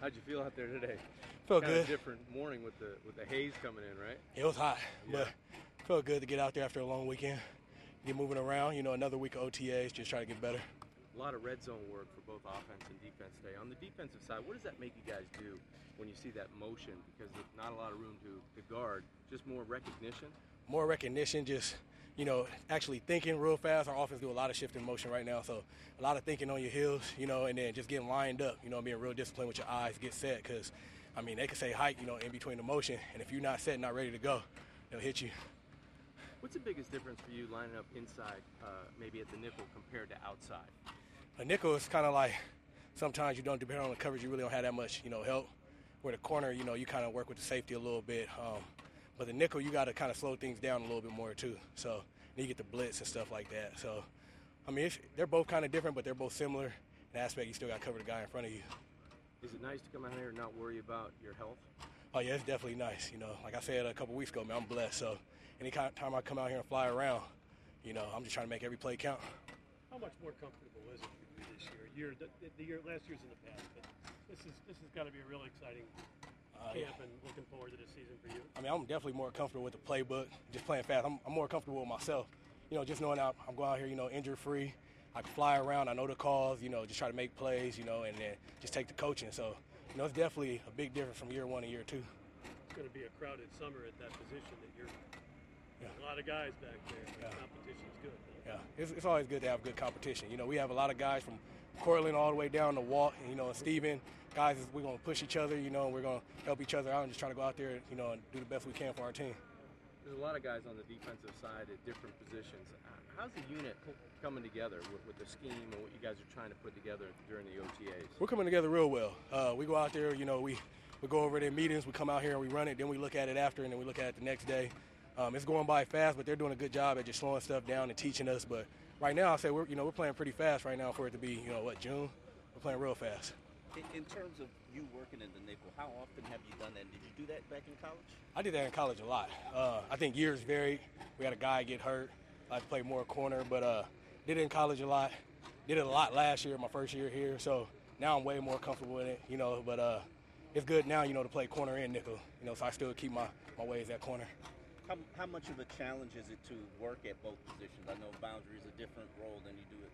How'd you feel out there today? Felt Kind of good. different morning with the haze coming in, right? It was hot, Yeah. but felt good to get out there after a long weekend. Get moving around, another week of OTAs, just try to get better. A lot of red zone work for both offense and defense today. On the defensive side, what does that make you guys do when you see that motion? Because there's not a lot of room to guard, just more recognition. More recognition, just, actually thinking real fast. Our offense do a lot of shifting motion right now, so a lot of thinking on your heels, and then just getting lined up, being real disciplined with your eyes, get set, because, they can say hike, in between the motion, and if you're not set, not ready to go, they'll hit you. What's the biggest difference for you lining up inside, maybe at the nickel compared to outside? A nickel is kind of like sometimes you don't depend on the coverage. You really don't have that much, help. Where the corner, you kind of work with the safety a little bit. But the nickel, you got to kind of slow things down a little bit more too. So you get the blitz and stuff like that. So, they're both kind of different, but they're both similar. In the aspect, you still got to cover the guy in front of you. Is it nice to come out here and not worry about your health? Oh, yeah, it's definitely nice. Like I said a couple weeks ago, man, I'm blessed. So any time I come out here and fly around, I'm just trying to make every play count. How much more comfortable is it for you this year? Last year's in the past, but this has got to be a really exciting camp, and looking forward to this season for you. I'm definitely more comfortable with the playbook, just playing fast. I'm more comfortable with myself, just knowing I'm going out here, injury free. I can fly around. I know the calls, just try to make plays, and then just take the coaching. So, it's definitely a big difference from year one to year two. It's going to be a crowded summer at that position that you're. Yeah. A lot of guys back there. Yeah. The competition's good. Yeah, it's always good to have good competition. We have a lot of guys from Cortland all the way down to Walt, and Stephen. Guys, we're going to push each other, we're going to help each other out and just try to go out there, and do the best we can for our team. There's a lot of guys on the defensive side at different positions. How's the unit coming together with the scheme and what you guys are trying to put together during the OTAs? We're coming together real well. We go out there, we go over it in meetings, we come out here and we run it, then we look at it after, and then we look at it the next day. It's going by fast, but they're doing a good job at just slowing stuff down and teaching us. But right now, I'll say we're playing pretty fast right now for it to be, June? We're playing real fast. In terms of you working in the nickel, how often have you done that? Did you do that back in college? I did that in college a lot. I think years varied. We had a guy get hurt. I had to play more corner, but did it in college a lot. Did it a lot last year, my first year here. So now I'm way more comfortable in it, but it's good now, to play corner and nickel, so I still keep my ways at corner. How much of a challenge is it to work at both positions? I know boundary is a different role than you do at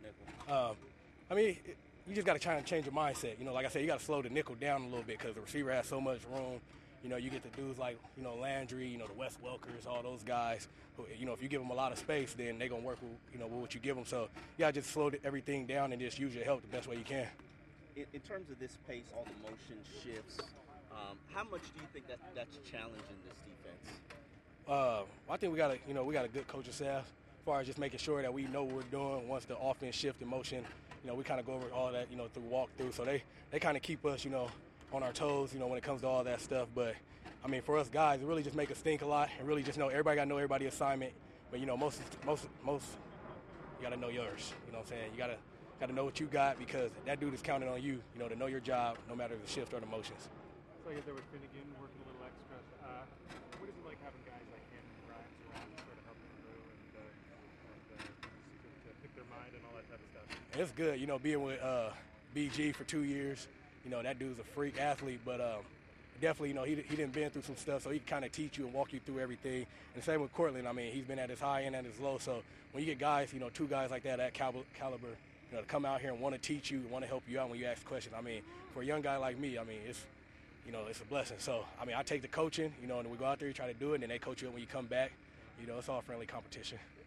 nickel. You just got to try and change your mindset. Like I said, you got to slow the nickel down a little bit because the receiver has so much room. You get the dudes like, Landry, the Wes Welkers, all those guys who, if you give them a lot of space, then they're going to work with, with what you give them. So you got to just slow everything down and just use your help the best way you can. In terms of this pace, all the motion shifts, how much do you think that's challenging this defense? I think we got a good coaching staff as far as just making sure that we know what we're doing once the offense shift in motion. We kind of go over all that, through walkthrough. So they kind of keep us, on our toes, when it comes to all that stuff. But, for us guys, it really just make us think a lot and really just know everybody got to know everybody's assignment. But, most you got to know yours. You know what I'm saying? You got to know what you got because that dude is counting on you, to know your job no matter the shift or the motions. So I get there with Finnegan working a little extra. What is it like having guys like him and Grimes around to sort of help them through and to pick their mind and all that type of stuff? It's good, being with BG for 2 years. That dude's a freak athlete, but definitely, he done been through some stuff, so he can kind of teach you and walk you through everything. And same with Cortland. He's been at his high and at his low. So when you get guys, two guys like that caliber, to come out here and want to teach you, want to help you out when you ask questions. For a young guy like me, it's it's a blessing. So, I take the coaching, and we go out there, you try to do it, and then they coach you when you come back. It's all friendly competition.